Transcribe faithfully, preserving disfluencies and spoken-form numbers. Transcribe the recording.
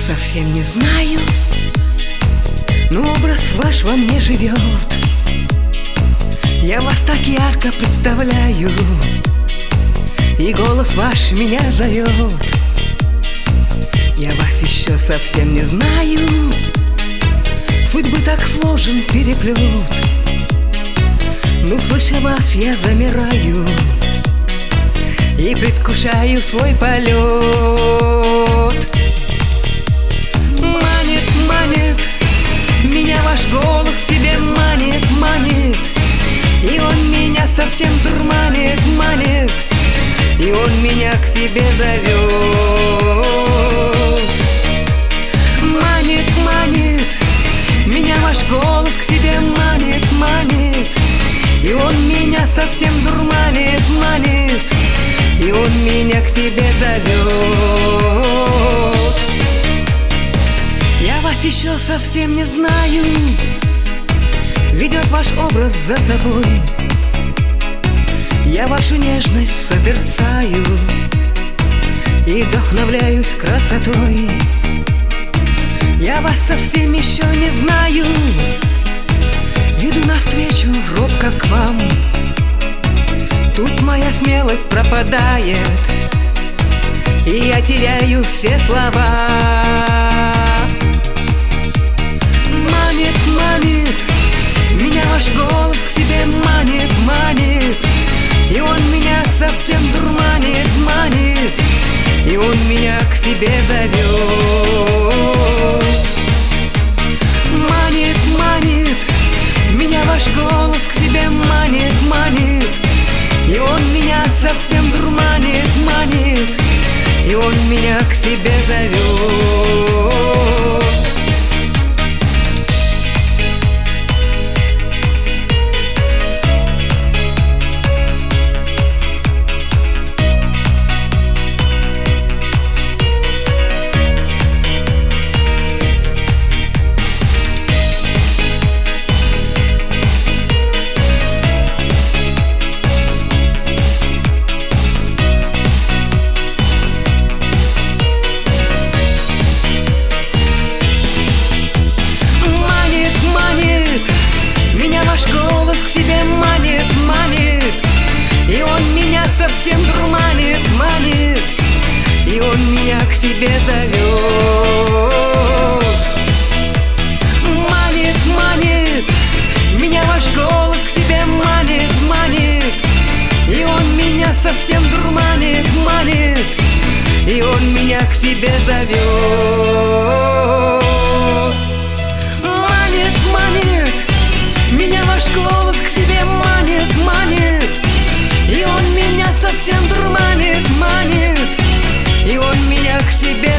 совсем не знаю, но образ ваш во мне живет. Я вас так ярко представляю, и голос ваш меня зовет. Я вас еще совсем не знаю, судьбы так сложен переплет. Но слыша вас, я замираю и предвкушаю свой полет. Манит, манит, меня ваш голос к себе манит, манит. И он меня совсем дурманит, манит. И он меня к себе зовет. Манит, манит, меня ваш голос к себе манит, манит. И он меня совсем дурманит, манит. И он меня к себе зовет. Я вас еще совсем не знаю, ведет ваш образ за собой. Я вашу нежность созерцаю и вдохновляюсь красотой. Я вас совсем еще не знаю, иду навстречу робко к вам. Тут моя смелость пропадает, и я теряю все слова. Манит, манит, меня ваш голос к себе манит, манит. И он меня совсем дурманит, манит. И он меня к себе зовет. Манит, манит, меня ваш голос к себе манит, манит. И он меня совсем дурманит, манит. И он меня к себе зовет. Совсем дурманит, манит. И он меня к себе зовет. Манит, манит, меня ваш голос к себе манит, манит. И он меня совсем дурманит, манит. И он меня к себе зовет. Манит, манит, меня ваш голос к себе манит, манит. И он меня совсем дурманит, манит. И он меня к себе